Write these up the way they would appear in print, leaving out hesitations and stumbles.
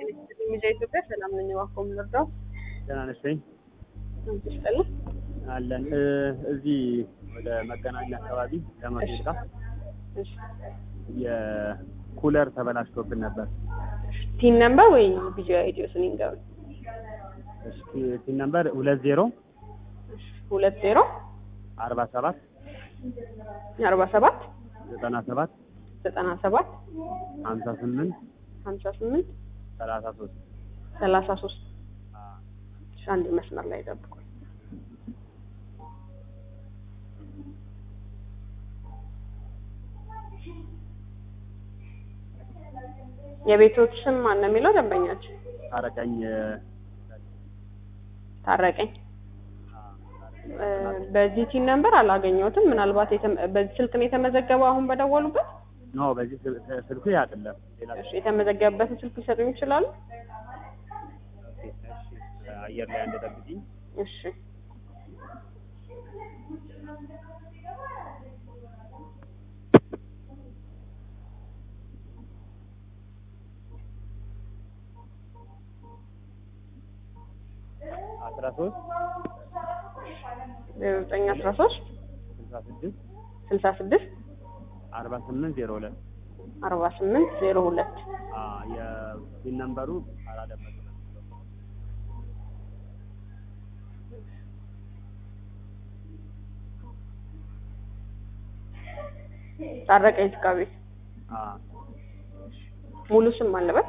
ሚዲያ ኢትዮጵያ ሰላም ነኝ። ዋቆም ልርዳው ደህና ነሽ ወይ? እንስጠሉ አለን እዚህ ወደ መገናኛ አካባቢ ለማስወጣ እሺ የኩለር ተበላሽቶብን ነበር። ቲን ነምበር ወይ ቢጂ አይዲዮ ስኒንጋው እሺ ቲን ነምበር 20 20 47 47 97 97 58 58 33 አንድ መስመር ላይ ጠብቁ። የቤቶች ስም ማን ነው የሚለው ደንበኛችን? ታረቀኝ። በዚህ ቲን ነምበር አላገኘሁትም። ምናልባት በዚህ ስልክ ነው የተመዘገበው አሁን በደወሉበት? ነው በዚህ ስልኩ አይደለም። እሺ የተመዘገበበትን ስልክ ሊሰጡኝ ይችላሉ? አየር ላይ እንደጠብቂኝ። እሺ አስራ ሶስት 913 66 4802 4802 የፒን ነምበሩ አላደመጥኩም። ታረቀኝ ስካቤ ሙሉ ስም አለበት?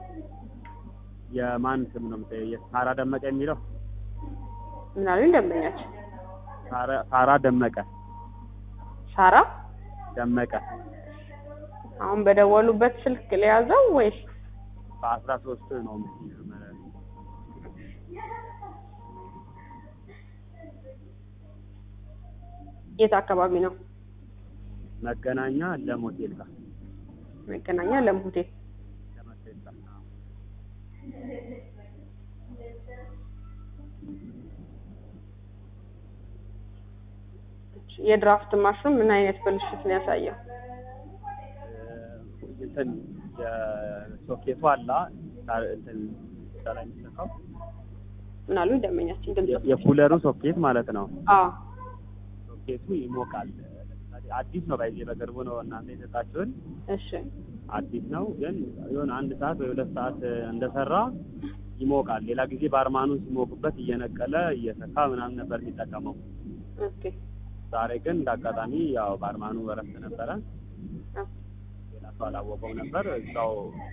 የማን ስም ነው የሳራ ደመቀ የሚለው? ምን አሉኝ ደንበኛችን? ሳራ ደመቀ። ሳራ ደመቀ። አሁን በደወሉበት ስልክ ለያዘው ወይስ በ13 ነው? የት አካባቢ ነው? መገናኛ ለሞቴል ጋር። መገናኛ ለሞቴል የድራፍት ማሽኑ ምን አይነት ብልሽት ነው ያሳየው? እንትን የሶኬቱ አላ እንትን ላይ የሚሰካው ምን አሉኝ ደንበኛችን? ድምጽ የኩለሩ ሶኬት ማለት ነው። ሶኬቱ ይሞቃል። አዲስ ነው በቅርቡ ነው እናንተ የሰጣችሁን። እሺ አዲስ ነው ግን የሆነ 1 ሰዓት ወይ 2 ሰዓት እንደሰራ ይሞቃል። ሌላ ጊዜ ባርማኑ ሲሞቅበት እየነቀለ እየሰካ ምናምን ነበር የሚጠቀመው። ኦኬ ዛሬ ግን እንዳጋጣሚ ያው ባርማኑ ወረስ ነበረ። ሌላ ሰው አላወቀው ነበር። እዛው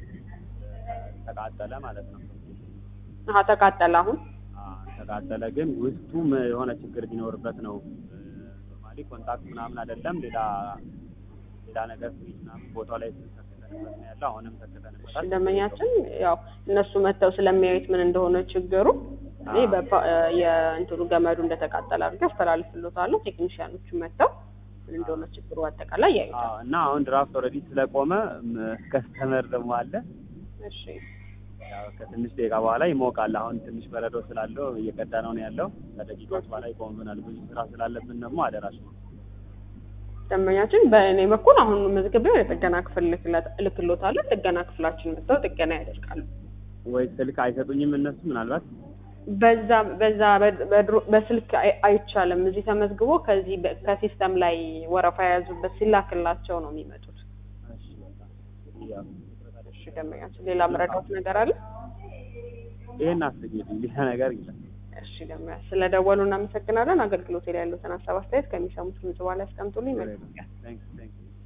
ተቃጠለ ማለት ነው። ተቃጠለ። አሁን ተቃጠለ ግን ውስጡ የሆነ ችግር ቢኖርበት ነው። ኖርማሊ ኮንታክት ምናምን አይደለም። ሌላ ነገር ፍሪጅ ምናምን ቦታው ላይ ተከተለበት ነው ያለው። አሁንም ተከተለበት ደንበኛችን ያው እነሱ መተው ስለሚያዩት ምን እንደሆነ ችግሩ እኔ የእንትኑ ገመዱ እንደተቃጠለ አድርገው አስተላልፍልዎታለሁ። ቴክኒሻኖቹ መተው ምን እንደሆነ ችግሩ አጠቃላይ ያዩታል። እና አሁን ድራፍት ኦልሬዲ ስለቆመ ከስተመር ደግሞ አለ። እሺ ያው ከትንሽ ደቂቃ በኋላ ይሞቃል። አሁን ትንሽ በረዶ ስላለው እየቀዳ ነው ያለው። ከደቂቃዎች በኋላ ይቆምብናል። ብዙ ስራ ስላለብን ደግሞ አደራሽ ነው ደንበኛችን። በእኔ በኩል አሁን መዝገቢያው የጥገና ክፍል ልክልዎታለሁ። ጥገና ክፍላችን መጥተው ጥገና ያደርጋሉ። ወይ ስልክ አይሰጡኝም እነሱ? ምናልባት በስልክ አይቻልም። እዚህ ተመዝግቦ ከሲስተም ላይ ወረፋ የያዙበት ሲላክላቸው ነው የሚመጡት። እሺ ደንበኛችን ሌላ መረዳት ነገር አለ? ይሄን አስገድልኝ ሌላ ነገር የለም። እሺ ደንበኛችን ስለደወሉ እናመሰግናለን። አገልግሎት ላይ ያሉትን ሀሳብ አስተያየት ከሚሰሙት ድምጽ በኋላ ያስቀምጡልኝ። መልካም